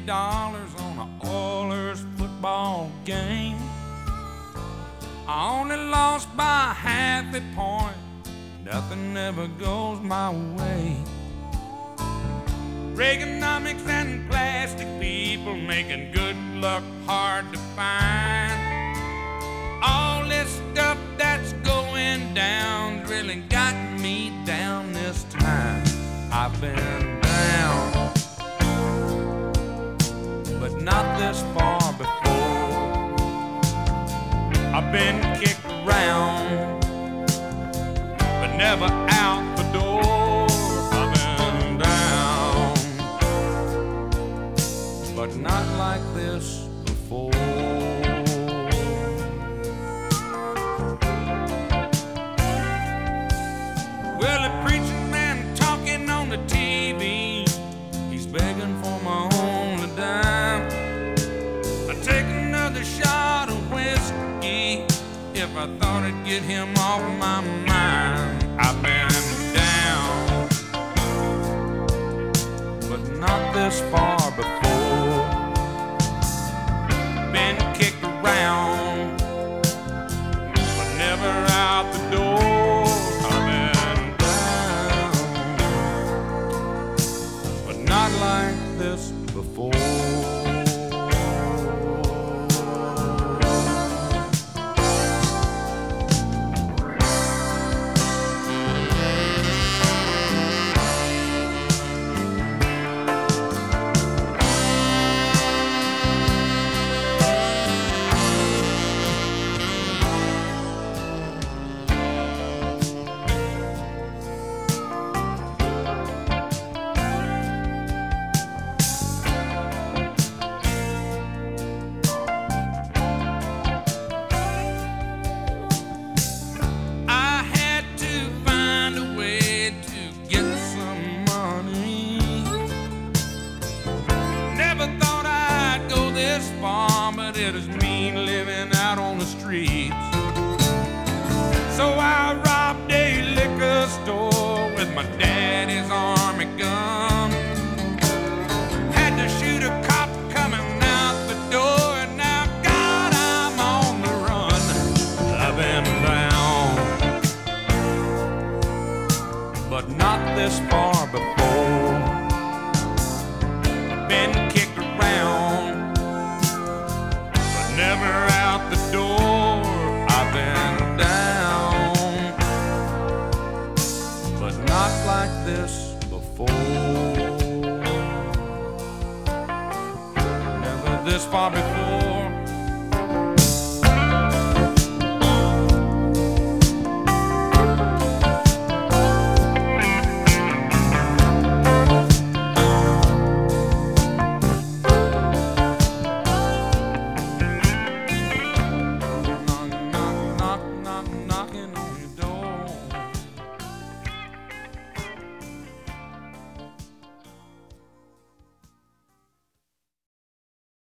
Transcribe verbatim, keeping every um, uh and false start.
dollars on a Oilers football game. I only lost by half a point. Nothing ever goes my way. Reaganomics and plastic people making good luck hard to find. All this stuff that's going down's really got me down this time. I've been down, but not this far before. I've been kicked around, but never out the door. I've been down, but not like this before. Well, the preaching man talking on the T V, he's begging for my only dime. I take another shot of whiskey if I thought it'd get him off my mind. I've been down, but not this far before. Been kicked around, but never out the door. I've been down, but not like this before. But it is mean living out on the streets. So I robbed a liquor store with my daddy's army gun. Had to shoot a cop coming out the door, and now God, I'm on the run. I've been down, but not this far before. Been kicked around, never out the door. I've been down, but not like this before. Never this far before.